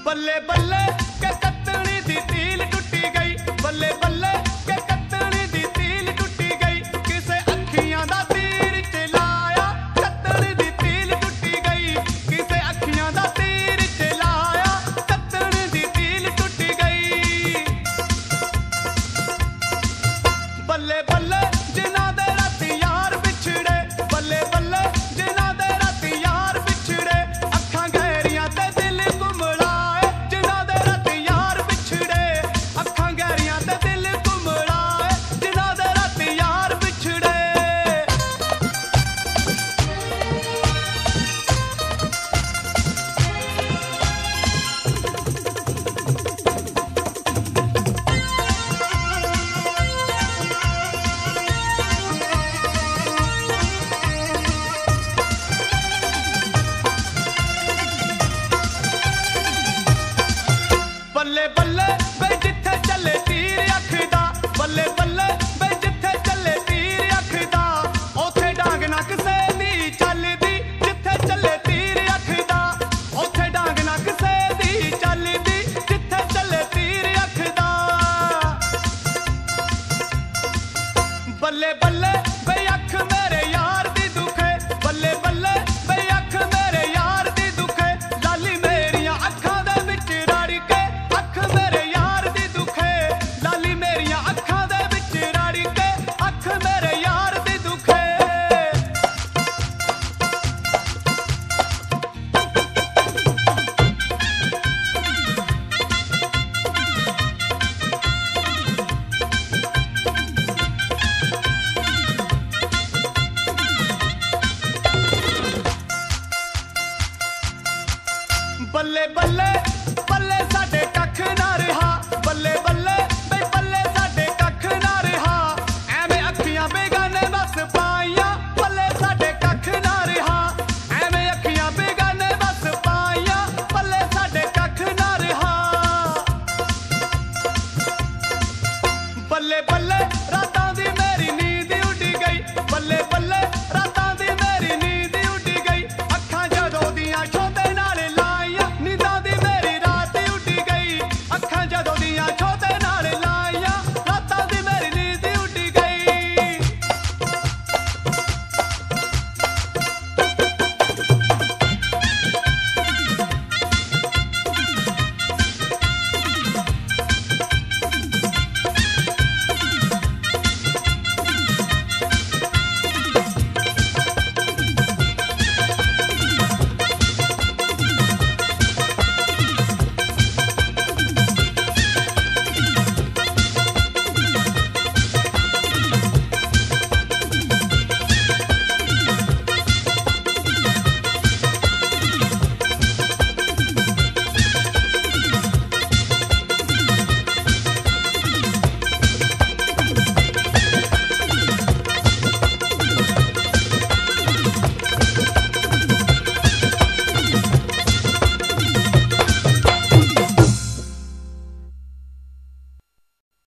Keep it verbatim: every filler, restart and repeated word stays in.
बल्ले बल्ले के कतनी दी तील टुटी गई, बल्ले बल्ले के कतनी दी तील टुटी गई, किसे अखियां दा तीर चलाया कतनी दी तील टुटी गई, किसे अखियां दा तीर चलाया कतनी दी तील टुटी गई। बल्ले बल्ले जिन्हां दे राती यार बिछड़े, बल्ले बल्ले जिन्हां दे राती यार बिछड़े, अखां गहरियां ते दिल घुमड़ाए, जिन्हां दे राती यार बिछड़े, अखां गहरियां ते दिल घुमड़ाए, जिन्हां दे राती यार बिछड़े। बल्ले बल्ले बई जिथे चले तीर अखदा, बल्ले बल्ले बई जिथे चले तीर अखदा, ओथे डांग ना किसे दी चलदी, जिथे चले तीर अखदा, ओथे डांग ना किसे दी चलदी, जिथे चले तीर अखदा। बल्ले बल्ले बई अख मेरे यार दी दुखे, बल्ले बल्ले बई अख मेरे यार दी दुखे, लाली मेरियां अखां दे विच रड़ के, अख मेरे यार दी दुखे, लाली मेरियां अखां दे विच रड़ के, अख मेरे यार दी दुखे। बल्ले बल्ले बल्ले साडे कख ना रहा, बल्ले बल्ले